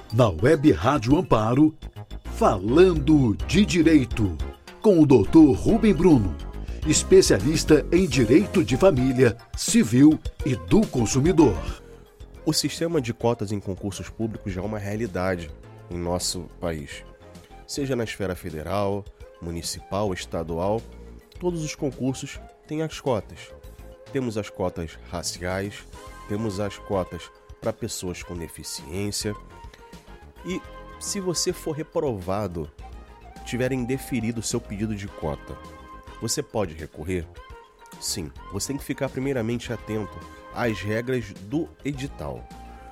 Na Web Rádio Amparo, Falando de Direito, com o Dr. Rubem Bruno, especialista em Direito de Família, Civil e do Consumidor. O sistema de cotas em concursos públicos já é uma realidade em nosso país. Seja na esfera federal, municipal, estadual, todos os concursos têm as cotas. Temos as cotas raciais, temos as cotas para pessoas com deficiência. E se você for reprovado, tiver indeferido o seu pedido de cota, você pode recorrer? Sim, você tem que ficar primeiramente atento às regras do edital.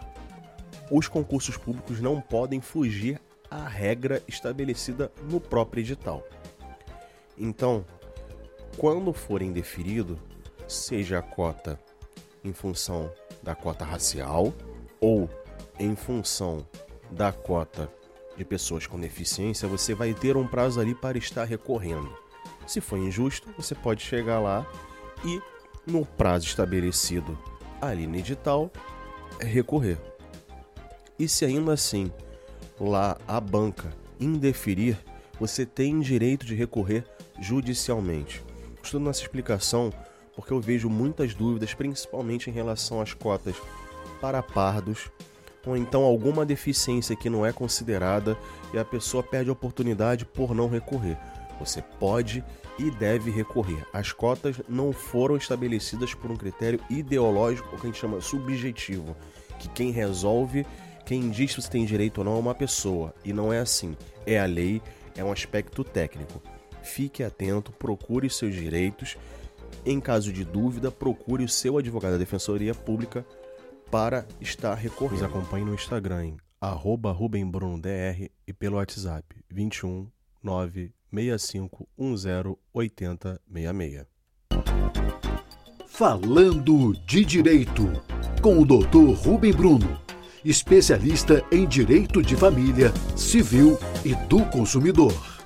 Os concursos públicos não podem fugir à regra estabelecida no próprio edital. Então, quando for indeferido, seja a cota em função da cota racial ou em função da cota de pessoas com deficiência, você vai ter um prazo ali para estar recorrendo. Se for injusto, você pode chegar lá e, no prazo estabelecido ali no edital, recorrer. E se ainda assim lá a banca indeferir, você tem direito de recorrer judicialmente. Estou nessa explicação porque eu vejo muitas dúvidas, principalmente em relação às cotas para pardos, ou então alguma deficiência que não é considerada e a pessoa perde a oportunidade por não recorrer. Você pode e deve recorrer. As cotas não foram estabelecidas por um critério ideológico, ou que a gente chama subjetivo, que quem resolve, quem diz se você tem direito ou não é uma pessoa, e não é assim. É a lei, é um aspecto técnico. Fique atento, procure seus direitos. Em caso de dúvida, procure o seu advogado da Defensoria Pública para estar recorrendo. Nos acompanhe no Instagram em @RubemBrunoDR e pelo WhatsApp 21 965 10 80 66. Falando de Direito, com o Dr. Rubem Bruno, especialista em Direito de Família, Civil e do Consumidor.